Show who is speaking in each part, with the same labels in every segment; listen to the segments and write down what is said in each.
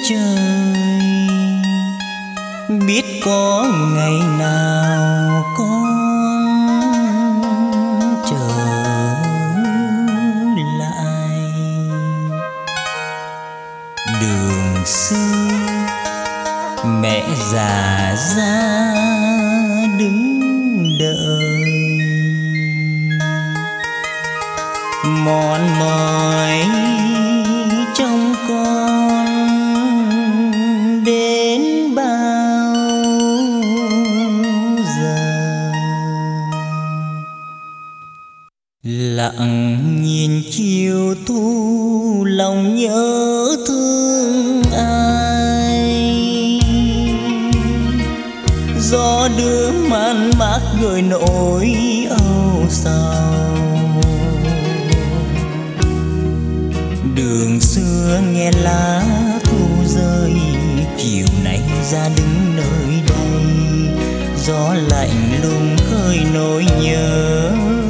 Speaker 1: trời, biết có ngày nào con trở lại đường xưa. Mẹ già ra đứng đợi, mòn mỏi trong con đến bao giờ. Lặng nhìn chiều thu, lòng nhớ thương ai. Gió đưa man mác gợi nỗi âu sầu. Đường xưa nghe lá thu rơi, chiều nay ra đứng nơi đây. Gió lạnh lùng khơi nỗi nhớ.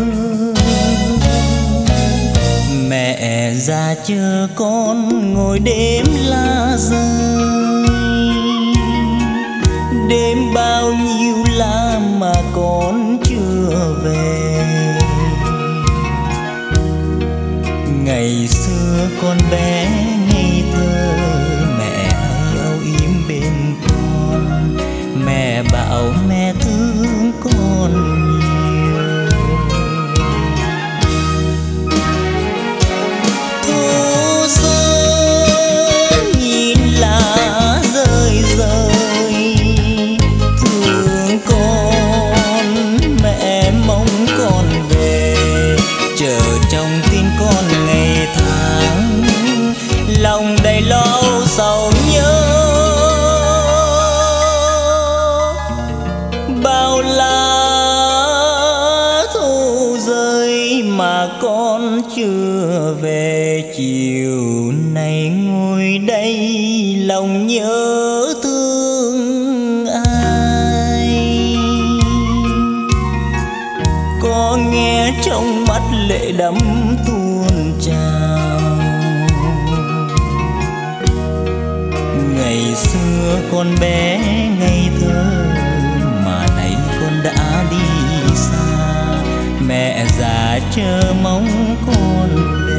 Speaker 1: Mẹ già chờ con ngồi đêm lá rơi. Đêm bao nhiêu lá mà con chưa về. Ngày xưa con bé ngây thơ, mẹ hay âu yếm bên con. Mẹ bảo mẹ thương con nhiều. Thu xuân nhìn lá rơi rơi, thương con mẹ mong con về. Chờ trong tin con ngày tháng, lòng đầy lo sầu nhớ. Bao lá thu rơi mà con chưa về. Chiều nay ngồi đây lòng nhớ thương ai. Có nghe trong mắt lệ đẫm tuôn trào. Ngày xưa con bé ngây thơ, mà nay con đã đi xa. Mẹ già chờ mong con về.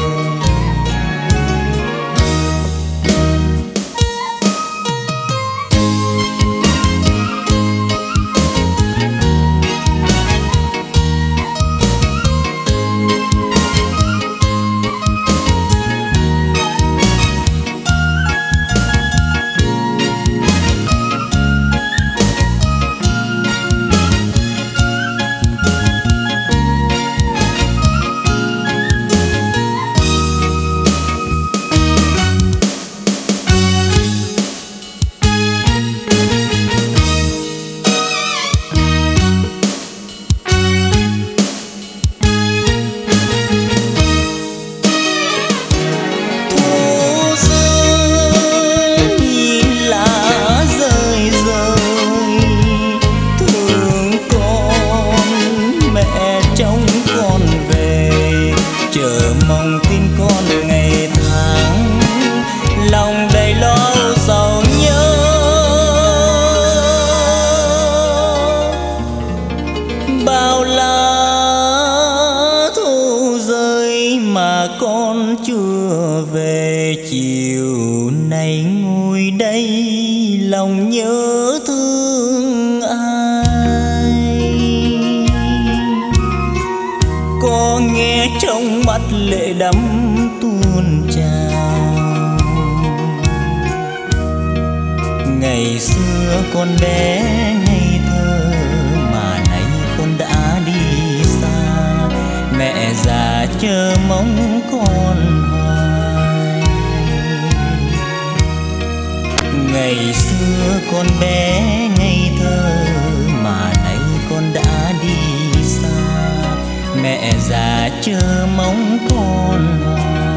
Speaker 1: Con chưa về, chiều nay ngồi đây lòng nhớ thương ai. Có nghe trong mắt lệ đẫm tuôn trào. Ngày xưa con bé ngây thơ, mà nay con đã đi xa. Mẹ già chờ mong con hoài. Ngày xưa con bé ngây thơ, mà nay con đã đi xa. Mẹ già chờ mong con hoài.